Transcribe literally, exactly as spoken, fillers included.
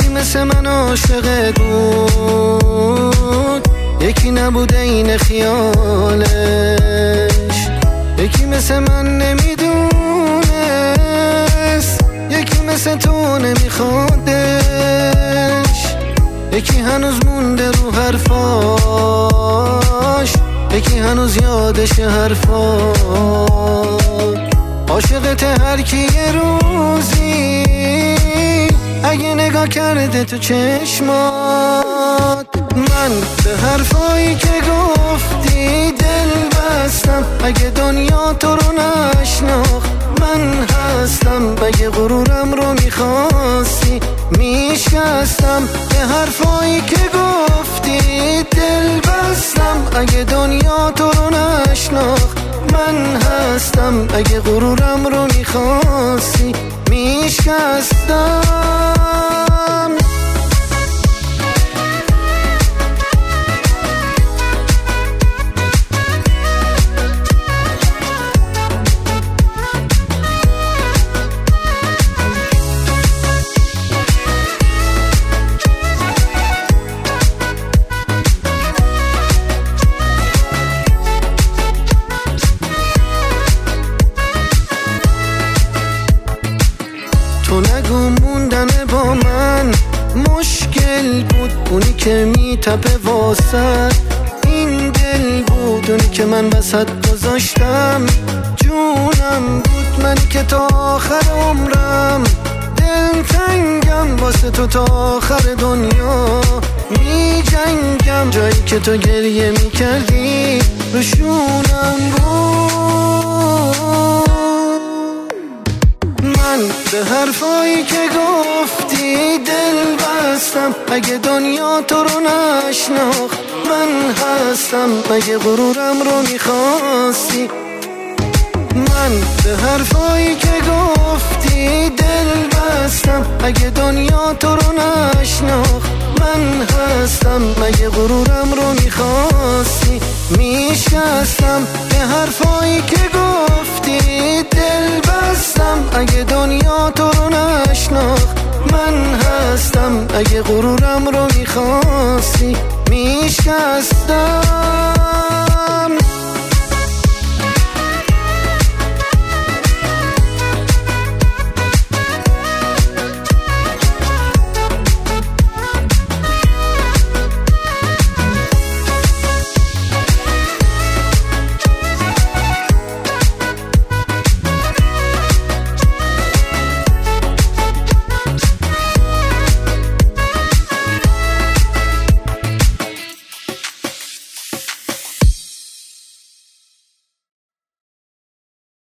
مثل من عاشقت بود، یکی نبوده این خیالش، یکی مثل من نمیدونست، یکی مثل تو نمیخوادش، یکی هنوز مونده رو حرفاش، یکی هنوز یادش حرفاش. عاشقت هر کی یه روزی اگه نگاه کرده تو چشمات، من به حرفایی که گفتی دل بستم، اگه دنیا تو رو نشناخت من هستم، اگه غرورم رو میخواستی میشکستم، به حرفایی که گفتی دل بستم، اگه دنیا تو رو نشناخت من هستم، اگه غرورم رو میخواستی میشکستم. تو نگو موندن با من مشکل بود، اونی که میتپه واسد این دل بود، اونی که من وسط گذاشتم جونم بود، منی که تا آخر عمرم دل تنگم واسه تو، تا آخر دنیا می جنگم، جایی که تو گریه میکردی روشونم بود. من به حرفایی که گفتی دل بستم، اگه دنیا تو رو نشناخت من هستم، اگه غرورم رو میخواستی. من به حرفایی که گفتی دل بستم، اگه دنیا تو رو نشناخت من هستم، اگه غرورم رو میخواستی میشکستم، به حرفایی که گفتی دل بستم، اگه دنیا تو رو نشناخت من هستم، اگه غرورم رو میخواستی میشکستم.